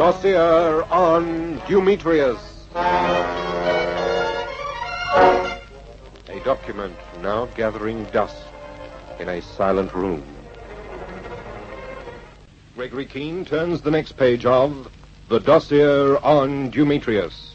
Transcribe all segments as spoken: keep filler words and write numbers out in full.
Dossier on Demetrius. A document now gathering dust in a silent room. Gregory Keene turns the next page of The Dossier on Demetrius.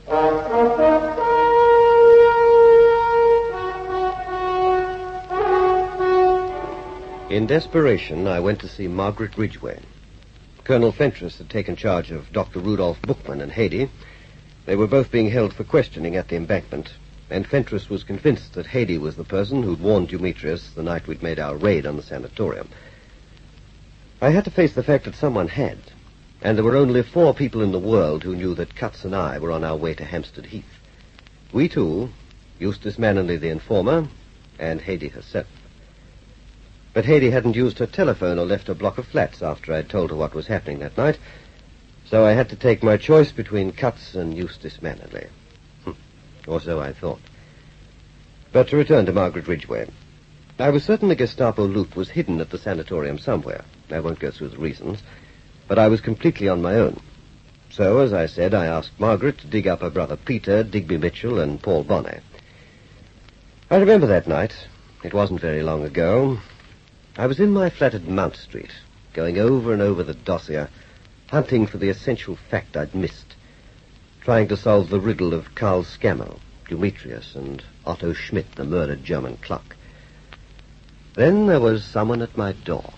In desperation, I went to see Margaret Ridgway. Colonel Fentress had taken charge of Doctor Rudolph Bookman and Haydée. They were both being held for questioning at the embankment, and Fentress was convinced that Haydée was the person who'd warned Demetrius the night we'd made our raid on the sanatorium. I had to face the fact that someone had, and there were only four people in the world who knew that Cutts and I were on our way to Hampstead Heath. We two, Eustace Mannerly the informer, and Haydée herself. But Haydée hadn't used her telephone or left her block of flats after I'd told her what was happening that night, so I had to take my choice between Cutts and Eustace Mannerly. Hm. Or so I thought. But to return to Margaret Ridgway. I was certain the Gestapo loot was hidden at the sanatorium somewhere. I won't go through the reasons, but I was completely on my own. So, as I said, I asked Margaret to dig up her brother Peter, Digby Mitchell, and Paul Bonnet. I remember that night. It wasn't very long ago. I was in my flat at Mount Street, going over and over the dossier, hunting for the essential fact I'd missed, trying to solve the riddle of Karl Scammell, Demetrius, and Otto Schmidt, the murdered German clock. Then there was someone at my door.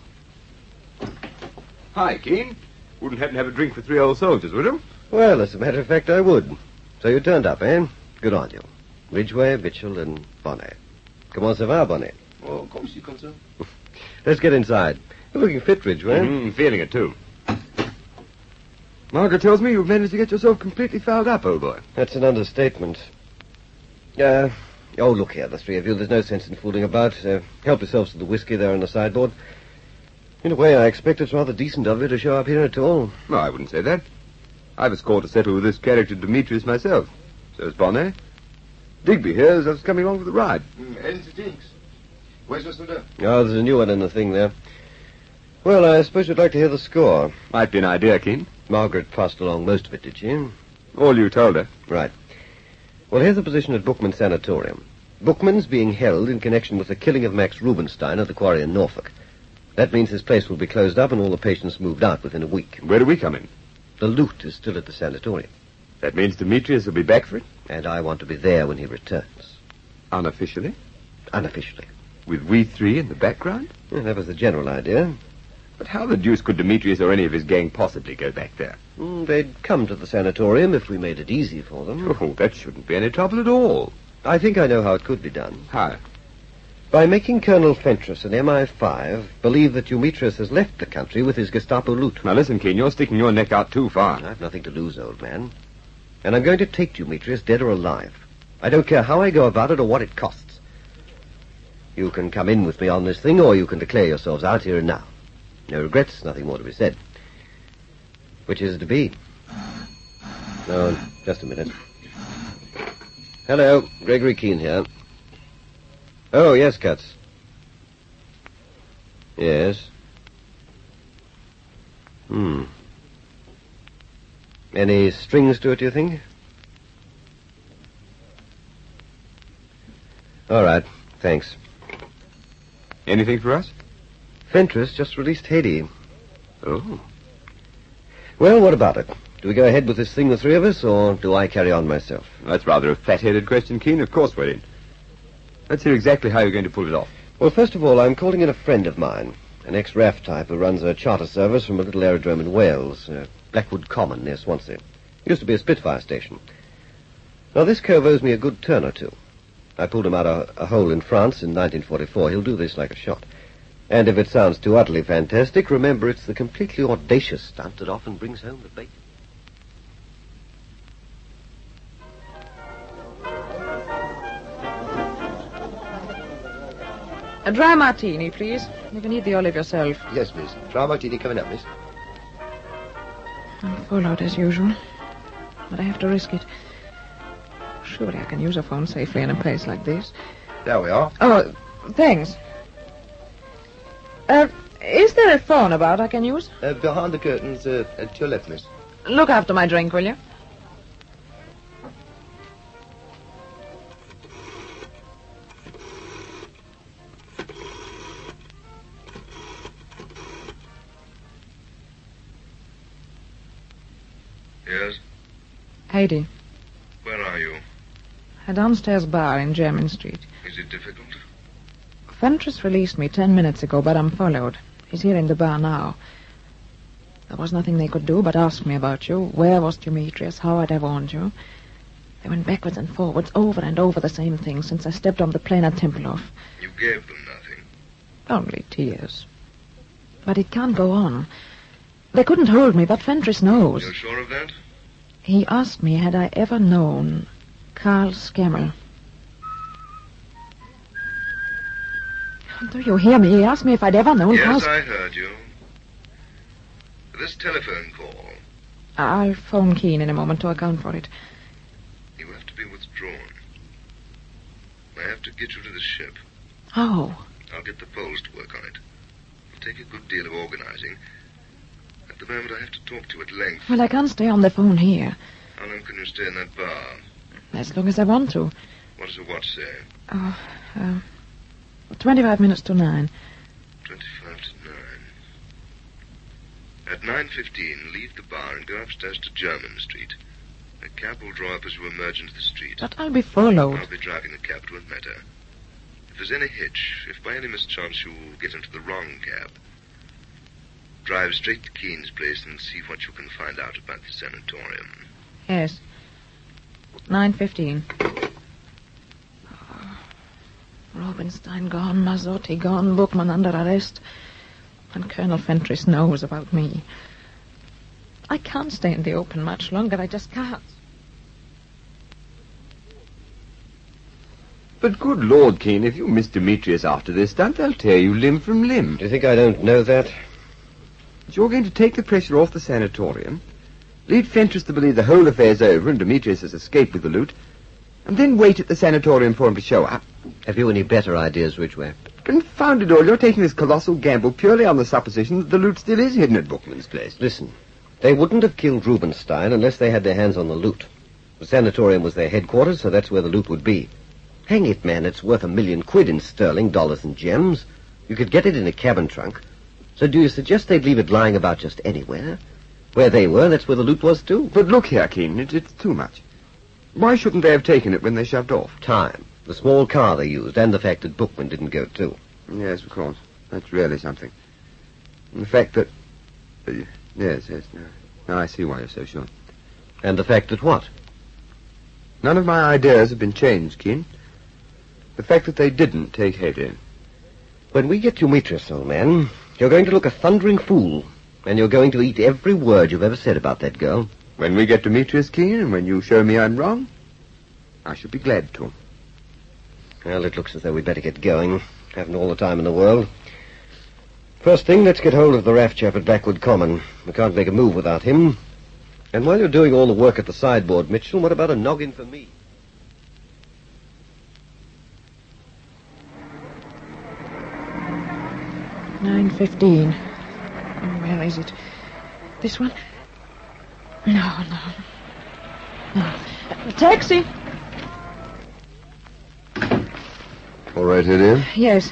Hi, Keene. Wouldn't happen to have a drink for three old soldiers, would you? Well, as a matter of fact, I would. So you turned up, eh? Good on you. Ridgway, Mitchell, and Bonnet. Comment ça va, Bonnet? Oh, comme si, comme ça. Let's get inside. You're looking fit, Ridgway. Mm-hmm, feeling it, too. Margaret tells me you've managed to get yourself completely fouled up, old boy. That's an understatement. Uh, oh, look here, the three of you. There's no sense in fooling about. Uh, help yourselves to the whiskey there on the sideboard. In a way, I expect it's rather decent of you to show up here at all. No, I wouldn't say that. I've a score to settle with this character Demetrius myself. So's Bonnet. Digby here is just coming along for the ride. Mm, anything thinks. Where's Mister Dale? Oh, there's a new one in the thing there. Well, I suppose you'd like to hear the score. Might be an idea, Keene. Margaret passed along most of it, did she? All you told her. Right. Well, here's the position at Bookman's Sanatorium. Bookman's being held in connection with the killing of Max Rubenstein at the quarry in Norfolk. That means his place will be closed up and all the patients moved out within a week. Where do we come in? The loot is still at the sanatorium. That means Demetrius will be back for it? And I want to be there when he returns. Unofficially? Unofficially. With we three in the background? Yeah, that was the general idea. But how the deuce could Demetrius or any of his gang possibly go back there? Mm, they'd come to the sanatorium if we made it easy for them. Oh, that shouldn't be any trouble at all. I think I know how it could be done. How? By making Colonel Fentress and M I five believe that Demetrius has left the country with his Gestapo loot. Now listen, Keene, you're sticking your neck out too far. I've nothing to lose, old man. And I'm going to take Demetrius, dead or alive. I don't care how I go about it or what it costs. You can come in with me on this thing, or you can declare yourselves out here and now. No regrets, nothing more to be said. Which is it to be? Oh, just a minute. Hello, Gregory Keene here. Oh, yes, Cutts. Yes. Hmm. Any strings to it, do you think? All right, thanks. Anything for us? Fentress just released Haydée. Oh. Well, what about it? Do we go ahead with this thing, the three of us, or do I carry on myself? That's rather a fat-headed question, Keene. Of course we're in. Let's hear exactly how you're going to pull it off. Well, first of all, I'm calling in a friend of mine, an ex-R A F type who runs a charter service from a little aerodrome in Wales, uh, Blackwood Common near Swansea. Used to be a Spitfire station. Now, this cove owes me a good turn or two. I pulled him out of a hole in France in nineteen forty-four. He'll do this like a shot. And if it sounds too utterly fantastic, remember it's the completely audacious stunt that often brings home the bacon. A dry martini, please. You can eat the olive yourself. Yes, miss. Dry martini coming up, miss. I'm full out as usual. But I have to risk it. Surely I can use a phone safely in a place like this. There we are. Oh, thanks. Uh, is there a phone about I can use? Uh, behind the curtains, uh, at your left, miss. Look after my drink, will you? Yes? Haiti, Where are you? a downstairs bar in Jermyn Street. Is it difficult? Fentress released me ten minutes ago, but I'm followed. He's here in the bar now. There was nothing they could do but ask me about you. Where was Demetrius? How I'd ever warned you. They went backwards and forwards, over and over the same thing since I stepped on the plane at Tempelhof. You gave them nothing. Only tears. But it can't go on. They couldn't hold me, but Fentress knows. You're sure of that? He asked me had I ever known Carl Scammell. Do you hear me? He asked me if I'd ever known Carl... Yes, I heard you. This telephone call. I'll phone Keene in a moment to account for it. You have to be withdrawn. I have to get you to the ship. Oh. I'll get the Poles to work on it. It'll take a good deal of organizing. At the moment, I have to talk to you at length. Well, I can't stay on the phone here. How long can you stay in that bar? As long as I want to. What does the watch say? Oh, uh, twenty-five minutes to nine. Twenty-five to nine. At nine fifteen, leave the bar and go upstairs to Jermyn Street. A cab will draw up as you emerge into the street. But I'll be followed. I'll be driving the cab. It won't matter. If there's any hitch, if by any mischance you get into the wrong cab, drive straight to Keene's place and see what you can find out about the sanatorium. Yes. nine fifteen. Oh. Rubinstein gone, Mazzotti gone, Bookman under arrest. And Colonel Fentress knows about me. I can't stay in the open much longer. I just can't. But good Lord, Keene, if you miss Demetrius after this stunt, they'll tear you limb from limb. Do you think I don't know that? But you're going to take the pressure off the sanatorium, lead Fentress to believe the whole affair's over and Demetrius has escaped with the loot, and then wait at the sanatorium for him to show up. Have you any better ideas, Ridgway? Confound it all, you're taking this colossal gamble purely on the supposition that the loot still is hidden at Bookman's place. Listen, they wouldn't have killed Rubinstein unless they had their hands on the loot. The sanatorium was their headquarters, so that's where the loot would be. Hang it, man, it's worth a million quid in sterling, dollars and gems. You could get it in a cabin trunk. So do you suggest they'd leave it lying about just anywhere? Where they were, that's where the loot was too. But look here, Keene, it, it's too much. Why shouldn't they have taken it when they shoved off? Time. The small car they used, and the fact that Bookman didn't go too. Yes, of course. That's really something. And the fact that... Uh, yes, yes, no. Now I see why you're so sure. And the fact that what? None of my ideas have been changed, Keene. The fact that they didn't take Haiti. When we get Demetrius, old man, you're going to look a thundering fool, and you're going to eat every word you've ever said about that girl. When we get Demetrius, Keene, and when you show me I'm wrong, I should be glad to. Well, it looks as though we'd better get going. Haven't all the time in the world. First thing, let's get hold of the raft chap at Blackwood Common. We can't make a move without him. And while you're doing all the work at the sideboard, Mitchell, what about a noggin for me? nine fifteen. Where is it? This one? No, no. No. A taxi! All right, Haiti? Yes.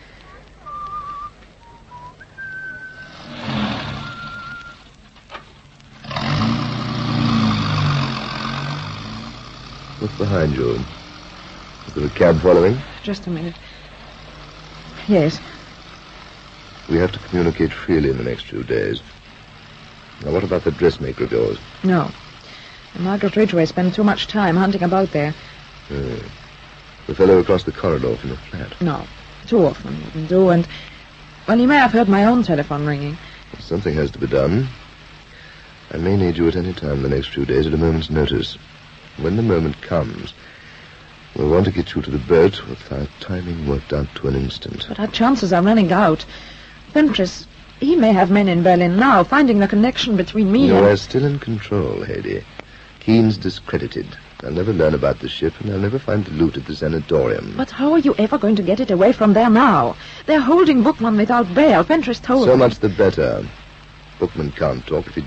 What's behind you? Is there a cab following? Just a minute. Yes. We have to communicate freely in the next few days. Now, what about the dressmaker of yours? No. And Margaret Ridgway spent too much time hunting about there. Uh, the fellow across the corridor from the flat. No. Too often wouldn't do, and... Well, he may have heard my own telephone ringing. Something has to be done. I may need you at any time in the next few days at a moment's notice. When the moment comes, we'll want to get you to the boat with our timing worked out to an instant. But our chances are running out. Fentress, he may have men in Berlin now, finding the connection between me you and... You are still in control, Haiti. Keene's discredited. I'll never learn about the ship, and I'll never find the loot at the sanatorium. But how are you ever going to get it away from there now? They're holding Bookman without bail. Fentress told So me. much the better. Bookman can't talk. If he does,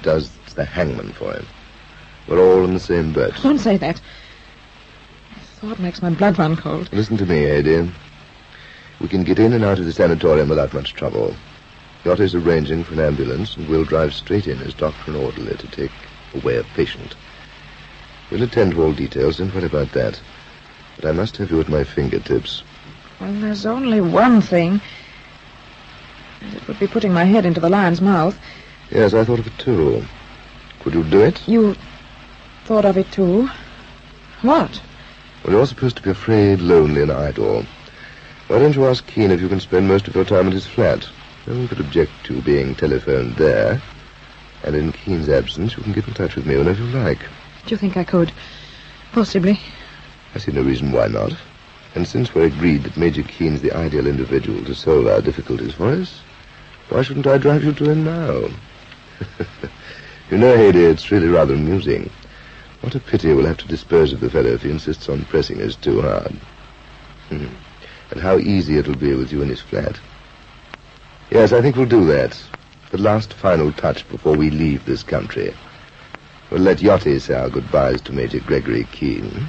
It's the hangman for him. We're all in the same boat. Don't say that. The thought makes my blood run cold. Listen to me, Ada. We can get in and out of the sanatorium without much trouble. Yachty's arranging for an ambulance, and we'll drive straight in as doctor and orderly to take away a patient. We'll attend to all details, don't worry about that. But I must have you at my fingertips. Well, there's only one thing. It would be putting my head into the lion's mouth. Yes, I thought of it too. Could you do it? You thought of it too? What? Well, you're supposed to be afraid, lonely, and idle. Why don't you ask Keene if you can spend most of your time at his flat? No one could object to being telephoned there. And in Keene's absence, you can get in touch with me whenever you like. Do you think I could? Possibly. I see no reason why not. And since we're agreed that Major Keene's the ideal individual to solve our difficulties for us, why shouldn't I drive you to him now? You know, Haydée, it's really rather amusing. What a pity we'll have to dispose of the fellow if he insists on pressing us too hard. Hmm. And how easy it'll be with you in his flat. Yes, I think we'll do that. The last final touch before we leave this country. We'll let Yachty say our goodbyes to Major Gregory Keene.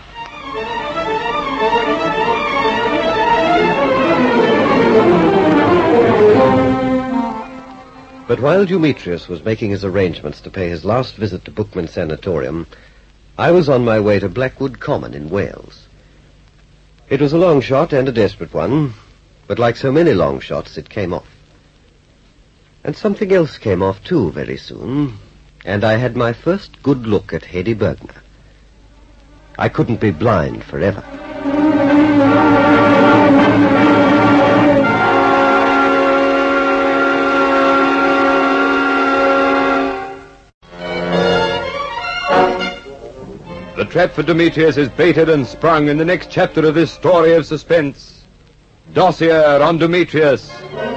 But while Demetrius was making his arrangements to pay his last visit to Bookman Sanatorium, I was on my way to Blackwood Common in Wales. It was a long shot and a desperate one, but like so many long shots, it came off. And something else came off, too, very soon, and I had my first good look at Haydée Bergner. I couldn't be blind forever. The trap for Demetrius is baited and sprung in the next chapter of this story of suspense. Dossier on Demetrius.